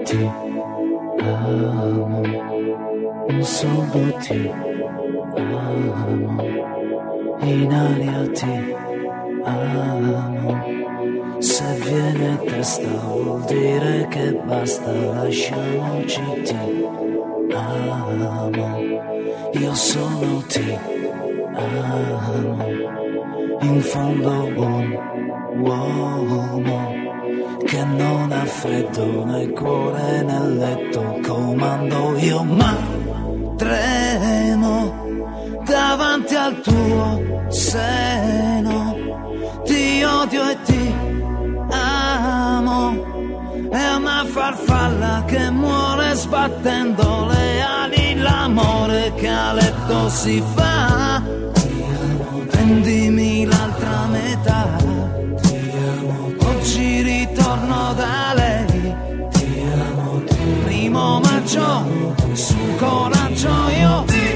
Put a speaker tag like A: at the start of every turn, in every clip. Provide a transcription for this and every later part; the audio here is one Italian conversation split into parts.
A: ti amo, solo ti amo, in aria ti amo. Se viene a testa vuol dire che basta, lasciamoci, ti amo, io solo ti amo, in fondo un uomo che non ha freddo né cuore nel letto, comando io ma tremo davanti al tuo seno, ti odio e ti amo, è una farfalla che muore sbattendo le ali, l'amore che a letto si fa, prendimi l'altra metà, oggi ritorno da lei, primo maggio, su coraggio io ti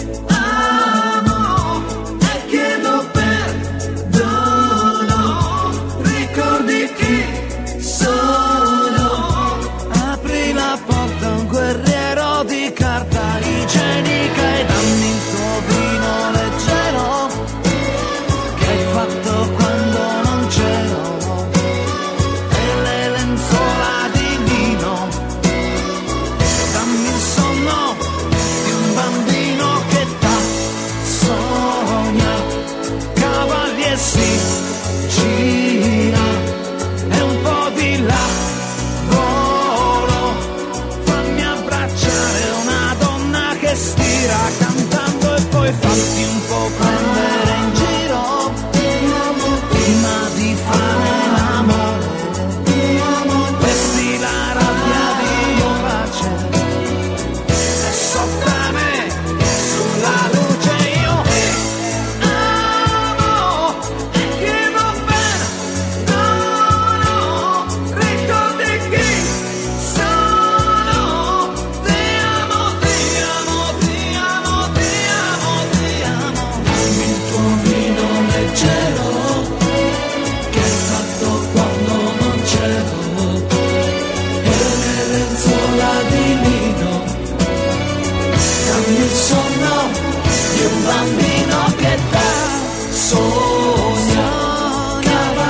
A: amo e chiedo perdono, ricordi chi sono, apri la porta a un guerriero di carta igienica e dammi il tuo vino leggero che hai fatto quando